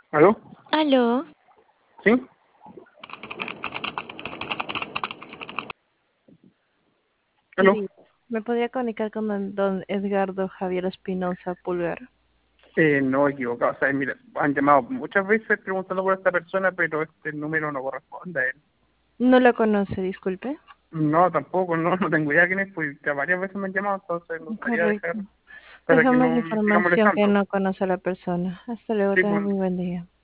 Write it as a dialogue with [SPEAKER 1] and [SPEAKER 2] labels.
[SPEAKER 1] ¿Aló?
[SPEAKER 2] Aló,
[SPEAKER 1] ¿Sí? ¿Aló?
[SPEAKER 3] Sí, ¿me podría comunicar con don Edgardo Javier Espinosa Pulgar?
[SPEAKER 1] No, equivocado. O sea, mira, han llamado muchas veces preguntando por esta persona, pero este número no corresponde a él.
[SPEAKER 3] No lo conoce, disculpe.
[SPEAKER 1] No, tampoco, no tengo idea quién es, pues ya varias veces me han llamado, entonces me gustaría dejar
[SPEAKER 3] Correcto.
[SPEAKER 1] para que
[SPEAKER 3] Dejamos la
[SPEAKER 1] no me siga
[SPEAKER 3] información que
[SPEAKER 1] molestando.
[SPEAKER 3] no conoce a la persona. Hasta luego,
[SPEAKER 1] Sí,
[SPEAKER 3] tenga
[SPEAKER 1] pues,
[SPEAKER 3] muy buen día.